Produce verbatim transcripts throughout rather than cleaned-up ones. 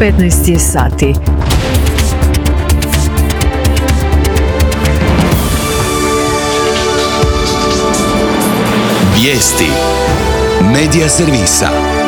petnaest je sati. Vijesti Medija servisa.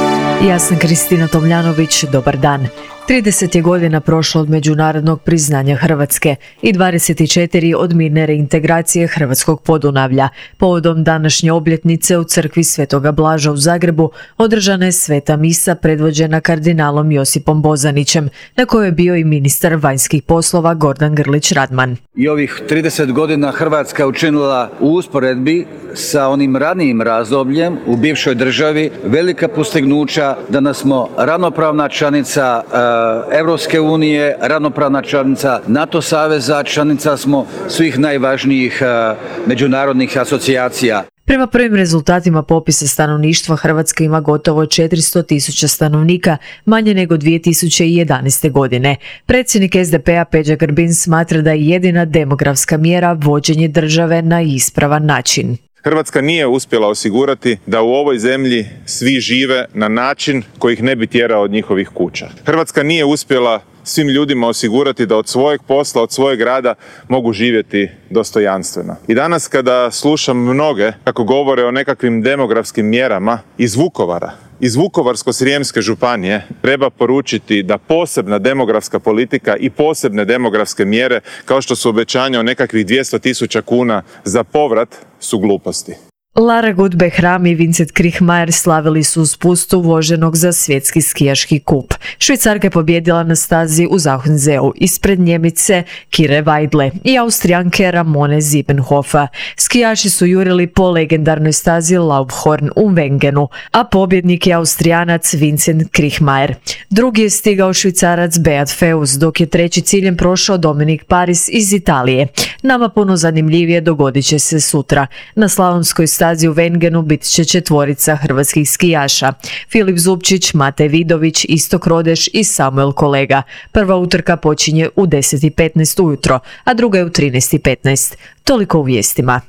Ja sam Kristina Tomljanović, dobar dan. trideset je godina prošlo od međunarodnog priznanja Hrvatske i dvadeset četiri od mirne reintegracije Hrvatskog Podunavlja. Povodom današnje obljetnice u crkvi Svetoga Blaža u Zagrebu održana je sveta misa predvođena kardinalom Josipom Bozanićem, na kojoj je bio i ministar vanjskih poslova Gordan Grlić Radman. I ovih trideset godina Hrvatska učinila u usporedbi sa onim ranijim razdobljem u bivšoj državi velika postignuća. Danas smo ravnopravna članica Europske unije, ravnopravna članica NATO saveza, članica smo svih najvažnijih međunarodnih asocijacija. Prema prvim rezultatima popisa stanovništva, Hrvatska ima gotovo četiristo tisuća stanovnika, manje nego dvije tisuće jedanaeste. godine. Predsjednik es de pe-a Peđa Grbin smatra da je jedina demografska mjera vođenje države na ispravan način. Hrvatska nije uspjela osigurati da u ovoj zemlji svi žive na način koji ih ne bi tjerao od njihovih kuća. Hrvatska nije uspjela svim ljudima osigurati da od svojeg posla, od svojeg rada mogu živjeti dostojanstveno. I danas kada slušam mnoge kako govore o nekakvim demografskim mjerama iz Vukovara, iz Vukovarsko-srijemske županije, treba poručiti da posebna demografska politika i posebne demografske mjere, kao što su obećanja o nekakvih dvjesto tisuća kuna za povrat, su gluposti. Lara Gut-Behram i Vincent Kriechmayr slavili su spustu voženog za svjetski skijaški kup. Švicarka je pobjedila na stazi u Zachenzeu ispred Njemice Kire Weidle i Austrijanke Ramone Siebenhofer. Skijaši su jurili po legendarnoj stazi Laubhorn u Wengenu, a pobjednik je Austrijanac Vincent Kriechmayr. Drugi je stigao Švicarac Beat Feuz, dok je treći ciljem prošao Dominik Paris iz Italije. Nama puno zanimljivije dogodit će se sutra. Na slalomskoj stazi u Wengenu bit će četvorica hrvatskih skijaša. Filip Zupčić, Matej Vidović, Istok Rodeš i Samuel Kolega. Prva utrka počinje u deset i petnaest ujutro, a druga je u trinaest i petnaest. Toliko u vijestima.